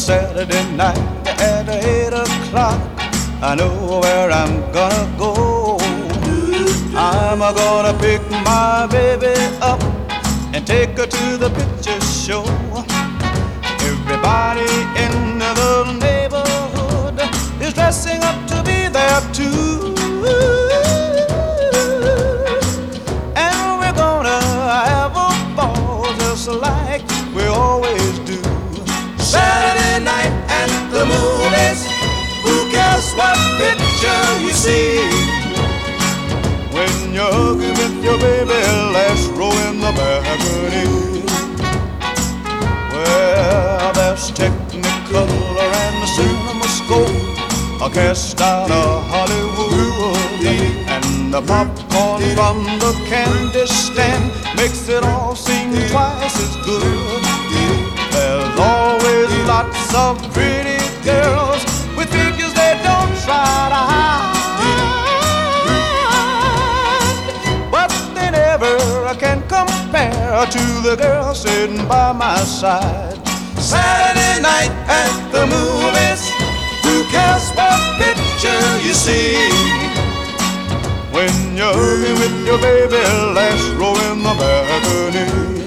Saturday night at 8 o'clock, I know where I'm gonna go. I'm gonna pick my baby up and take her to the picture show. Everybody in the neighborhood is dressing up to be there too. And we're gonna have a ball just like we always do. Saturday night at the movies, who cares what picture you see? When you're hugging with your baby, last row in the balcony. Well, there's Technicolor and the CinemaScope, a cast out of Hollywood, and the popcorn from the candy stand makes it all seem twice as good. There's always lots of pretty girls with figures they don't try to hide, but they never can compare to the girl sitting by my side. Saturday night at the movies, who cares what picture you see? When you're hugging with your baby, last row in the balcony.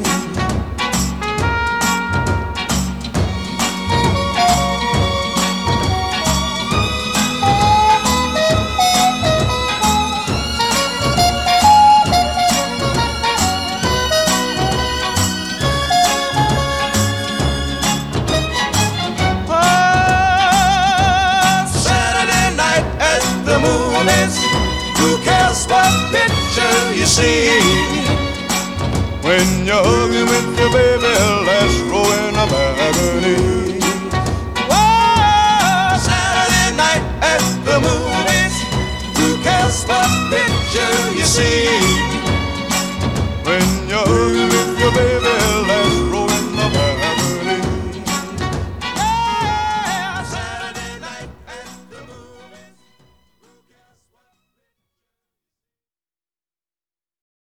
Who cares what picture you see? When you're hugging with your baby, last row in the balcony.